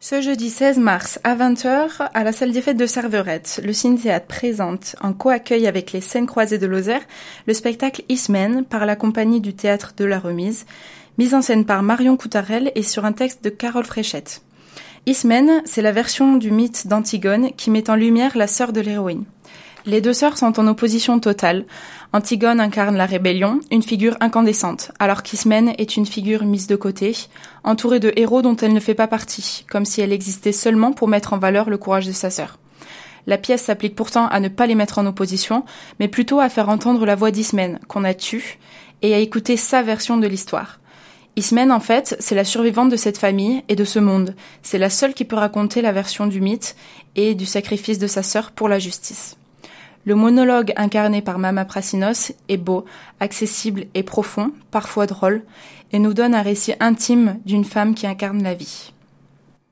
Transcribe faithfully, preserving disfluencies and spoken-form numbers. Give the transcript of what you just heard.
Ce jeudi seize mars à vingt heures, à la salle des fêtes de Serverette, le Ciné-Théâtre présente, en co-accueil avec les Scènes Croisées de Lozère, le spectacle Ismène par la compagnie du Théâtre de la Remise, mise en scène par Marion Coutarel et sur un texte de Carole Fréchette. Ismène, c'est la version du mythe d'Antigone qui met en lumière la sœur de l'héroïne. Les deux sœurs sont en opposition totale. Antigone incarne la rébellion, une figure incandescente, alors qu'Ismène est une figure mise de côté, entourée de héros dont elle ne fait pas partie, comme si elle existait seulement pour mettre en valeur le courage de sa sœur. La pièce s'applique pourtant à ne pas les mettre en opposition, mais plutôt à faire entendre la voix d'Ismène, qu'on a tue, et à écouter sa version de l'histoire. Ismène, en fait, c'est la survivante de cette famille et de ce monde. C'est la seule qui peut raconter la version du mythe et du sacrifice de sa sœur pour la justice. Le monologue incarné par Mama Prasinos est beau, accessible et profond, parfois drôle, et nous donne un récit intime d'une femme qui incarne la vie.